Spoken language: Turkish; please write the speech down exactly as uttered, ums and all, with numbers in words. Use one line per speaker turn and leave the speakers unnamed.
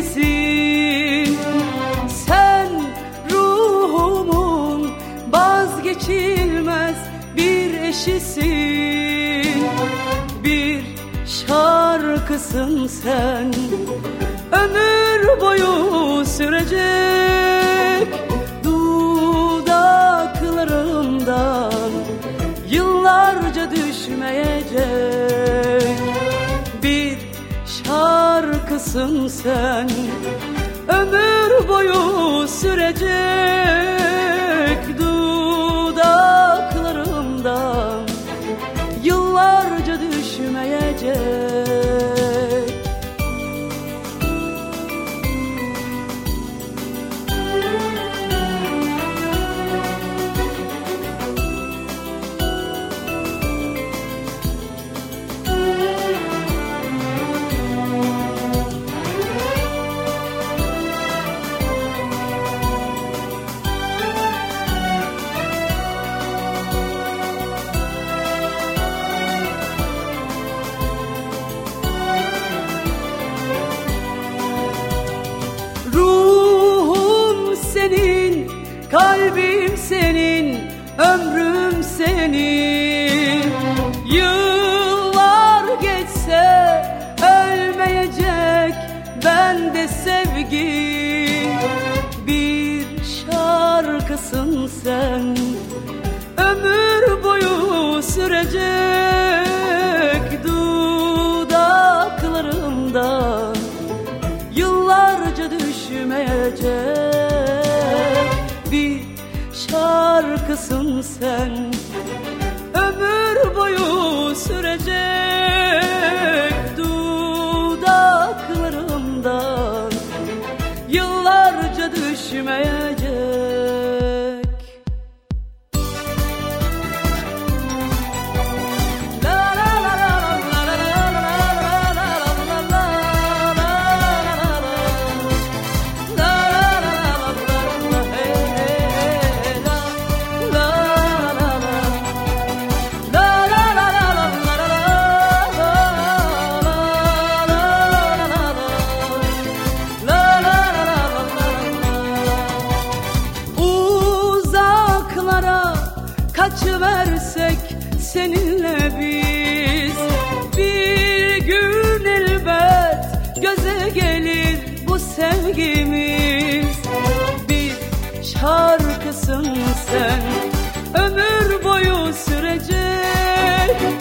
eşisin. Sen ruhumun vazgeçilmez bir eşisin. Bir şarkısın sen, ömür boyu sürecek. Dudaklarımdan yıllarca düşmeyecek. Bir şarkısın sen, ömür boyu sürecek. Dudaklarımdan yıllarca düşmeyecek. Kalbim senin, ömrüm senin. Yıllar geçse ölmeyecek bende sevgi. Bir şarkısın sen, ömür boyu sürecek. Dudaklarımdan yıllarca düşmeyecek. Bir şarkısın sen, ömür boyu sürecek. Dudaklarımdan yıllarca düşmeyecek. Kaçıversek seninle biz, bir gün elbet göze gelir bu sevgimiz. Bir şarkısın sen, ömür boyu sürecek.